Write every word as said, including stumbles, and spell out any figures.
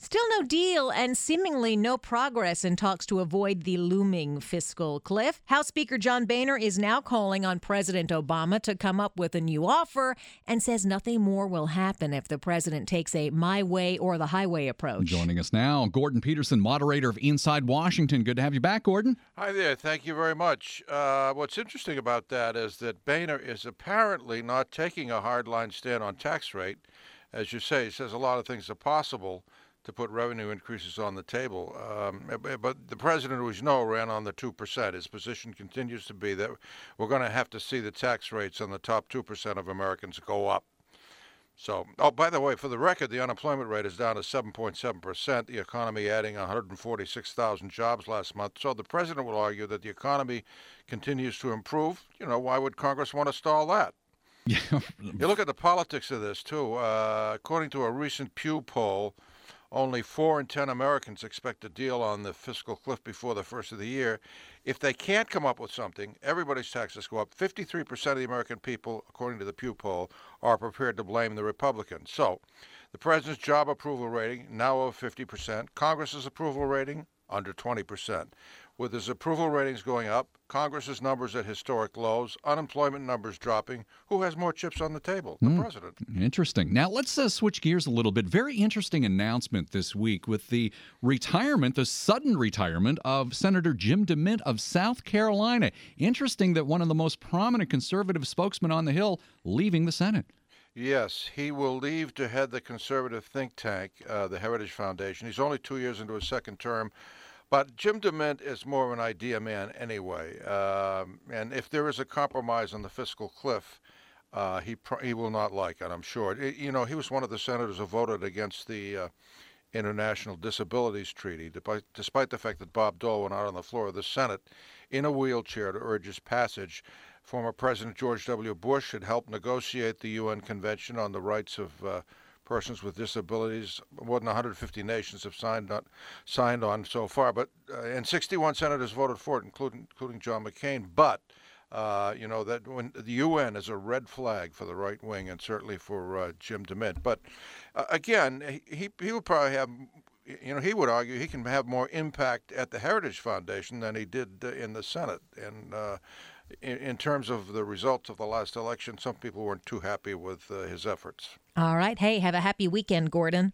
Still no deal and seemingly no progress in talks to avoid the looming fiscal cliff. House Speaker John Boehner is now calling on President Obama to come up with a new offer and says nothing more will happen if the president takes a my way or the highway approach. Joining us now, Gordon Peterson, moderator of Inside Washington. Good to have you back, Gordon. Hi there. Thank you very much. Uh, what's interesting about that is that Boehner is apparently not taking a hardline stand on tax rate. As you say, he says a lot of things are possible to put revenue increases on the table. Um, but the president, as you know, ran on the two percent. His position continues to be that we're going to have to see the tax rates on the top two percent of Americans go up. So, oh, by the way, for the record, the unemployment rate is down to seven point seven percent, the economy adding one hundred forty-six thousand jobs last month. So the president will argue that the economy continues to improve. You know, why would Congress want to stall that? Yeah. You look at the politics of this, too. Uh, according to a recent Pew poll, only four in ten Americans expect a deal on the fiscal cliff before the first of the year. If they can't come up with something, everybody's taxes go up. fifty-three percent of the American people, according to the Pew poll, are prepared to blame the Republicans. So the president's job approval rating now over fifty percent. Congress's approval rating under twenty percent. With his approval ratings going up, Congress's numbers at historic lows, unemployment numbers dropping, who has more chips on the table? The mm, president. Interesting. Now, let's uh, switch gears a little bit. Very interesting announcement this week with the retirement, the sudden retirement of Senator Jim DeMint of South Carolina. Interesting that one of the most prominent conservative spokesmen on the Hill leaving the Senate. Yes, he will leave to head the conservative think tank, uh, the Heritage Foundation. He's only two years into his second term. But Jim DeMint is more of an idea man anyway. Um, and if there is a compromise on the fiscal cliff, uh, he pr- he will not like it, I'm sure. It, you know, he was one of the senators who voted against the uh, International Disabilities Treaty, despite, despite the fact that Bob Dole went out on the floor of the Senate in a wheelchair to urge its passage. Former President George W. Bush had helped negotiate the U N Convention on the Rights of uh, Persons with Disabilities. More than one hundred fifty nations have signed on, signed on so far, but uh, and sixty-one senators voted for it, including including John McCain. But uh, you know that when the U N is a red flag for the right wing, and certainly for uh, Jim DeMint. But uh, again, he he would probably have. You know, he would argue he can have more impact at the Heritage Foundation than he did uh, in the Senate. And uh, in, in terms of the results of the last election, some people weren't too happy with uh, his efforts. All right. Hey, have a happy weekend, Gordon.